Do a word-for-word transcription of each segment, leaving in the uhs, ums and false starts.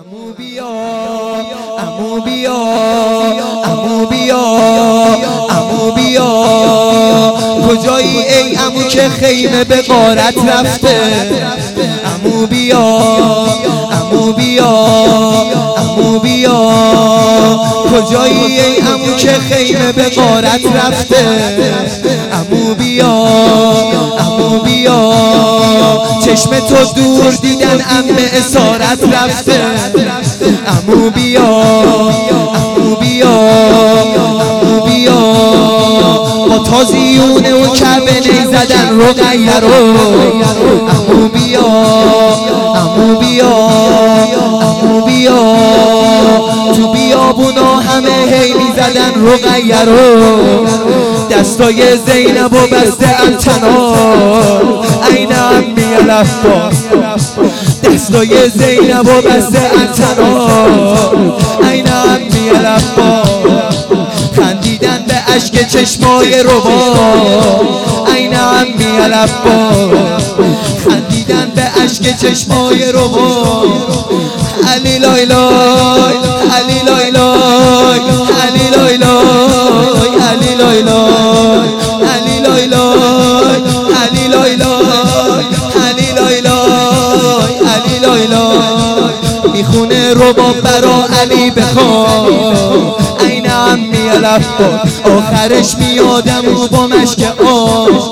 عمو بیا عمو بیا عمو بیا عمو بیا کجایی ای عمو که خیمه به غارت رفته عمو بیا عمو بیا عمو بیا کجایی ای عمو که خیمه به غارت رفته عمو بیا عمو بیا چشم تو دور دیدن عمه اسارت رفته عمو بیا عمو بیا عمو بیا با تازیونه و کعبه نیزدن رو غیرو عمو بیا عمو بیا عمو بیا تو بیابونا همه هی میزدن رو غیرو دستای زینب و بسته انتنا این عمی الافبا دستای زینب و بسته انتنا این عمی الافبا خندیدن به اشک چشمای ربا این عمی الافبا خندیدن به اشک چشمای ربا علی لای لای علی لای لای علی لای لای علی لای لای علی لای لای علی لای لای علی لای لای علی لای لای میخونه رباب برا علی بخوام این عمی الافبا آخرش میادم و با مشک آش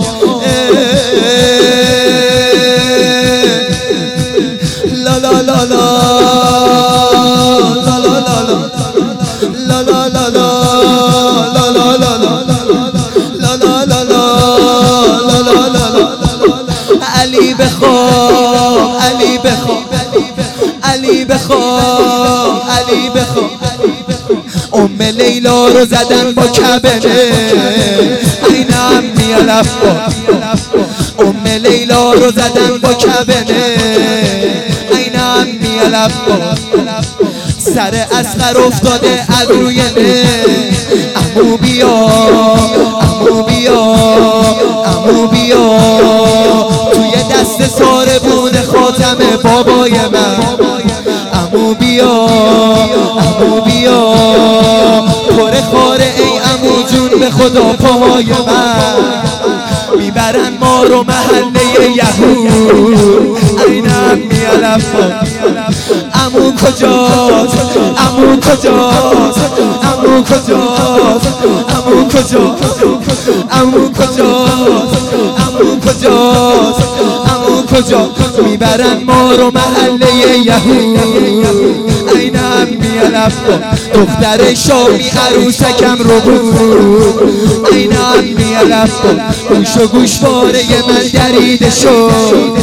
لا لا لا لا علی بخوام علی بخوام علی بخوام علی بخوام ام لیلا رو زدن با کبنه این عمی الافبا ام لیلا رو زدن با کبنه این عمی الافبا سر اصغر افتاده از روی نه عمو بیا عمو بیا عمو بیا توی دست ساربون خاتم بابای من عمو بیا عمو بیا پر خاره ای عمو جون به خدا پاهای من میبرن ما رو محله یهود این عمی الافبا عمو کجاست عمو کجاست عمو کجاست عمو کجاست عمو کجاست عمو کجاست عمو کجاست میبرن ما رو محله یهود این عمی الافبا دختر شامی عروسکم رو بود این عمی الافبا گوش و گوشواره من دریده شد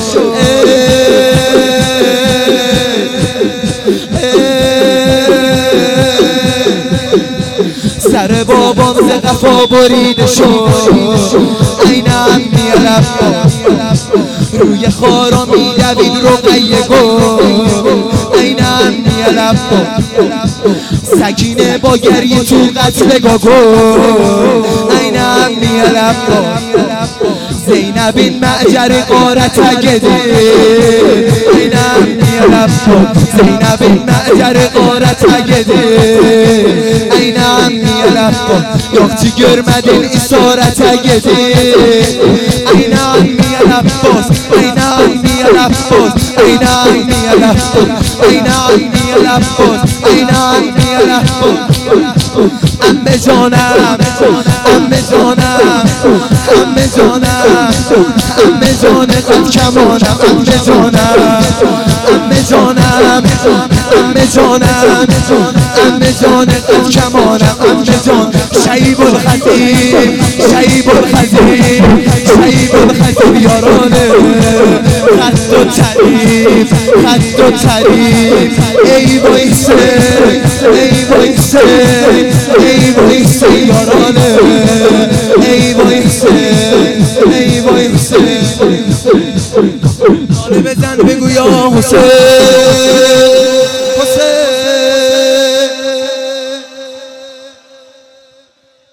سر بابام ز قفا بریده شد این عمی الافبا روی خارا میدوید رقیه گفت این عمی الافبا سکینه با گریه تو قتل گفت این عمی الافبا زینب این معجر غارت گده این عمی الافبا زینب این معجر غارت گده این عمی الافبا یاختی گرمدین اسارت گده این عمی الافباس این عمی الافباس این عمی الافباس این عمی الافباس این عمی الافباس عمه جانم عمه جانم عمه جانم عمه جان قد کمانم عمه جانم عمه جانم عمه جانم عمه جان قد کمانم عمه جان شیب الخزیم شیب الخزیم شیب الخزیم یارانه خط و تعریف خط و تعریف ای وایسه ای وایسه ای وایسه یارانه ای وایسه ای وایسه ناله بزن بگو یا حسین